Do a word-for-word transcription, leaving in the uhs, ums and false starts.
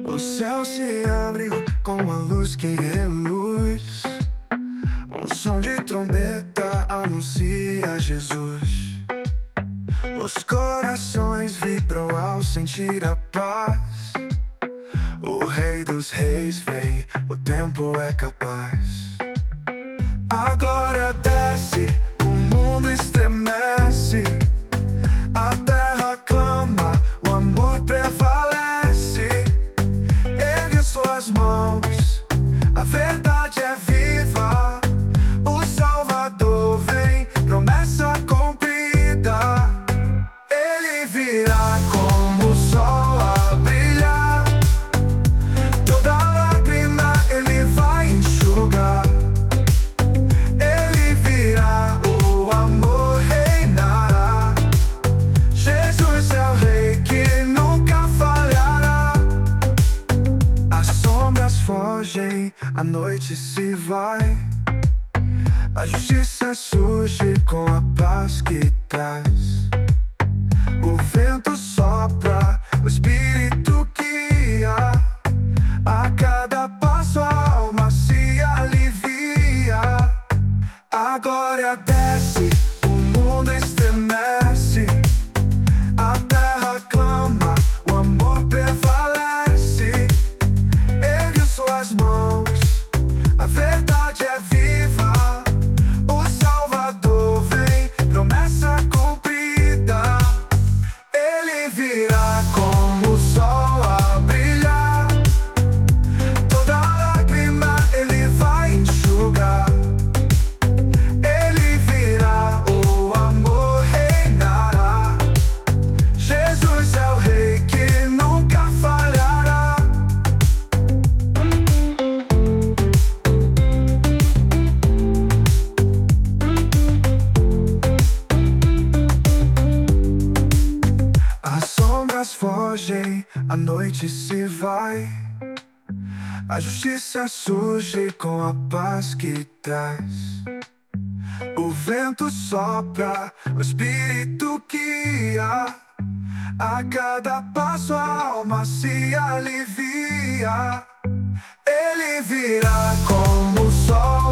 O céu se abre com a luz que reluz. Um som de trombeta anuncia Jesus. Os corações vibram ao sentir a paz. O Rei dos Reis vem, o tempo é capaz. A glória desce, o mundo estremece. A terra clama, o amor prevalece. Ergue suas mãos, a verdade é viva. O Salvador vem, promessa cumprida. Ele virá como o sol a brilhar. Toda lágrima ele vai enxugar. Ele virá, o amor reinará. Jesus é o Rei que nunca falhará. As sombras fogem, a noite se vai. A justiça surge com a paz que traz. O vento sopra, o Espírito guia. A cada passo a alma se alivia. A glória desce, o mundo estremece. A terra clama, o amor prevalece. Ergue suas mãos, a verdade é viva. O Salvador vem, promessa cumprida. Ele virá como o sol a brilhar. Toda lágrima ele vai enxugar. Ele virá, o amor reinará. Jesus é o Rei que nunca falhará. As sombras fogem, a noite se vai. A justiça surge com a paz que traz. O vento sopra, o Espírito guia. A cada passo a alma se alivia. Ele virá como o sol